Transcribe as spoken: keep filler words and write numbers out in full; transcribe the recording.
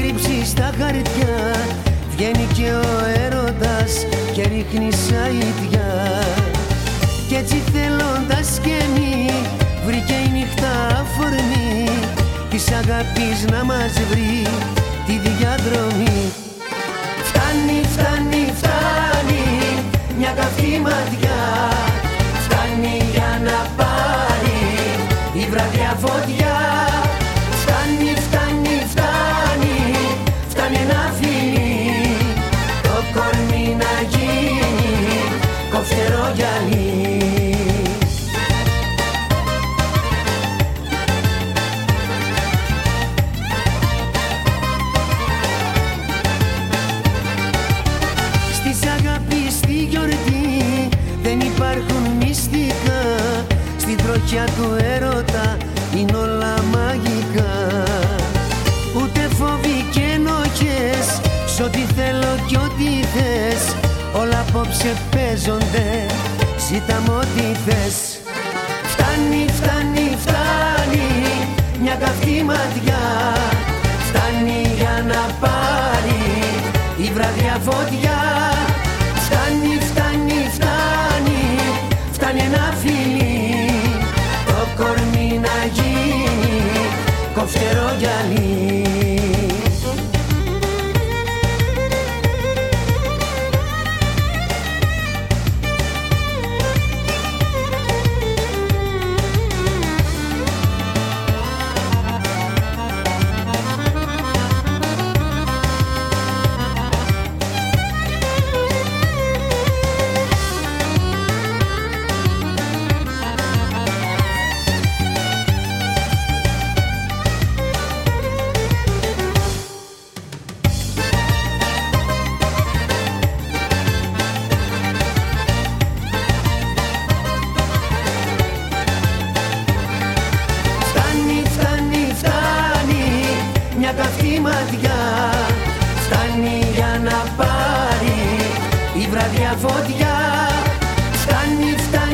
τρίψει στα χαρτιά, βγαίνει και ο έρωτας και ρίχνει σαϊτιά. Κι έτσι θέλοντας και μη βρήκε η νύχτα αφορμή της αγάπης να μας βρει τη διαδρομή. Φτάνει, φτάνει, φτάνει μια καυτή ματιά, φτάνει για να πάρει η βραδιά φωτιά. Φτάνει, φτάνει, φτάνει, φτάνει ένα φιλί, το κορμί να γίνει κοφτερό γυαλί. Στις αγάπης στη γιορτή δεν υπάρχουν μυστικά, στην τροχιά του έρωτα είναι όλα μαγικά. Ούτε φόβοι και ενοχές, σ' ό,τι θέλω κι ό,τι θες, όλα απόψε παίζονται, ζήτα μ' ό,τι θες. Φτάνει, φτάνει, φτάνει μια καυτή ματιά, φτάνει για να πάρει η βραδιά φωτιά. Φτάνει, φτάνει, φτάνει, φτάνει ένα φιλί, το κορμί να γίνει κοφτερό γυαλί. Μια καυτή ματιά, φτάνει για να πάρει η βραδιά φωτιά. Φτάνει, φτάνει.